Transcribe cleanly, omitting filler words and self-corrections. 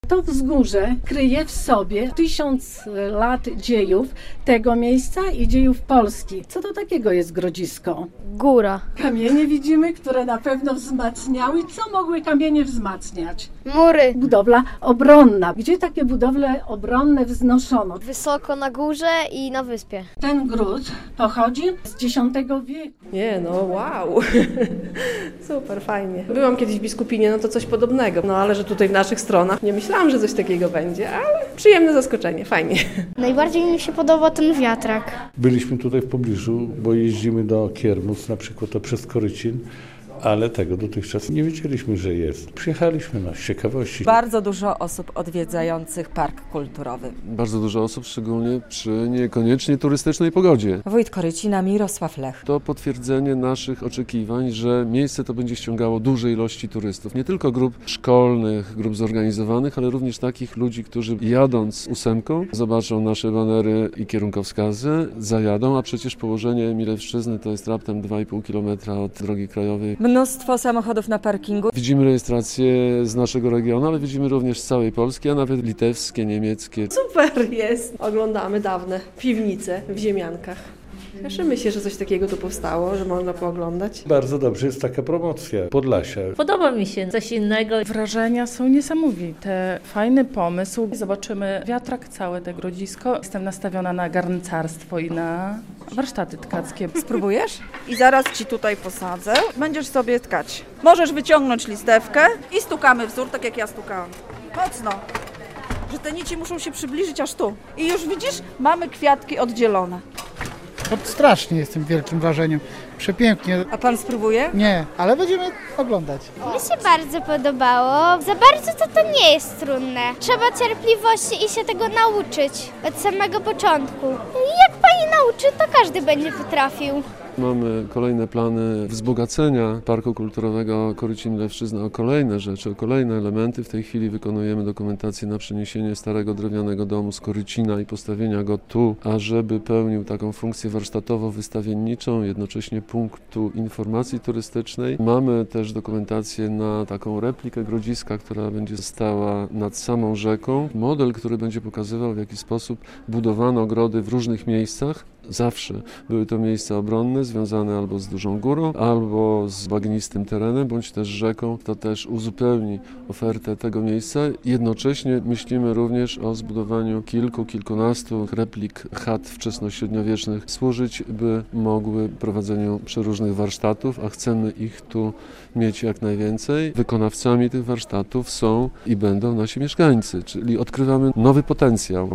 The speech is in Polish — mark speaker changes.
Speaker 1: To wzgórze kryje w sobie 1000 lat dziejów tego miejsca i dziejów Polski. Co to takiego jest Grodzisko?
Speaker 2: Góra.
Speaker 1: Kamienie widzimy, które na pewno wzmacniały. Co mogły kamienie wzmacniać?
Speaker 2: Mury.
Speaker 1: Budowla obronna. Gdzie takie budowle obronne wznoszono?
Speaker 2: Wysoko na górze i na wyspie.
Speaker 1: Ten gród pochodzi z X wieku.
Speaker 3: Nie, no wow, super, fajnie. Byłam kiedyś w Biskupinie, no to coś podobnego, no ale że tutaj w naszych stronach nie myślałam, że coś takiego będzie, ale przyjemne zaskoczenie, fajnie.
Speaker 2: Najbardziej mi się podoba ten wiatrak.
Speaker 4: Byliśmy tutaj w pobliżu, bo jeździmy do Kiermus, na przykład to przez Korycin, ale tego dotychczas nie wiedzieliśmy, że jest. Przyjechaliśmy z ciekawości.
Speaker 5: Bardzo dużo osób odwiedzających park kulturowy.
Speaker 6: Bardzo dużo osób, szczególnie przy niekoniecznie turystycznej pogodzie.
Speaker 5: Wójt Korycina Mirosław Lech.
Speaker 6: To potwierdzenie naszych oczekiwań, że miejsce to będzie ściągało duże ilości turystów. Nie tylko grup szkolnych, grup zorganizowanych, ale również takich ludzi, którzy jadąc ósemką zobaczą nasze banery i kierunkowskazy, zajadą, a przecież położenie Milewszczyzny to jest raptem 2,5 km od drogi krajowej.
Speaker 5: Mnóstwo samochodów na parkingu.
Speaker 6: Widzimy rejestracje z naszego regionu, ale widzimy również z całej Polski, a nawet litewskie, niemieckie.
Speaker 3: Super jest. Oglądamy dawne piwnice w Ziemiankach. Cieszymy się, że coś takiego tu powstało, że można pooglądać.
Speaker 4: Bardzo dobrze jest taka promocja Podlasia.
Speaker 7: Podoba mi się coś innego.
Speaker 8: Wrażenia są niesamowite. Fajny pomysł. Zobaczymy wiatrak, całe te Grodzisko. Jestem nastawiona na garncarstwo i na warsztaty tkackie.
Speaker 5: Spróbujesz?
Speaker 9: I zaraz Ci tutaj posadzę. Będziesz sobie tkać. Możesz wyciągnąć listewkę i stukamy wzór, tak jak ja stukałam. Mocno. Że te nici muszą się przybliżyć aż tu. I już widzisz, mamy kwiatki oddzielone.
Speaker 10: To strasznie jestem w wielkim wrażeniem. Przepięknie.
Speaker 5: A pan spróbuje?
Speaker 10: Nie, ale będziemy oglądać.
Speaker 2: Mi się bardzo podobało. Za bardzo to nie jest trudne. Trzeba cierpliwości i się tego nauczyć od samego początku. Jak pani nauczy, to każdy będzie potrafił.
Speaker 6: Mamy kolejne plany wzbogacenia Parku Kulturowego Korycin-Milewszczyzna o kolejne rzeczy, o kolejne elementy. W tej chwili wykonujemy dokumentację na przeniesienie starego drewnianego domu z Korycina i postawienia go tu, ażeby pełnił taką funkcję warsztatowo-wystawienniczą, jednocześnie punktu informacji turystycznej. Mamy też dokumentację na taką replikę Grodziska, która będzie stała nad samą rzeką. Model, który będzie pokazywał, w jaki sposób budowano ogrody w różnych miejscach. Zawsze były to miejsca obronne, związane albo z dużą górą, albo z bagnistym terenem, bądź też rzeką. To też uzupełni ofertę tego miejsca. Jednocześnie myślimy również o zbudowaniu kilkunastu replik chat wczesnośredniowiecznych, służyć, by mogły prowadzeniu przeróżnych warsztatów, a chcemy ich tu mieć jak najwięcej. Wykonawcami tych warsztatów są i będą nasi mieszkańcy, czyli odkrywamy nowy potencjał.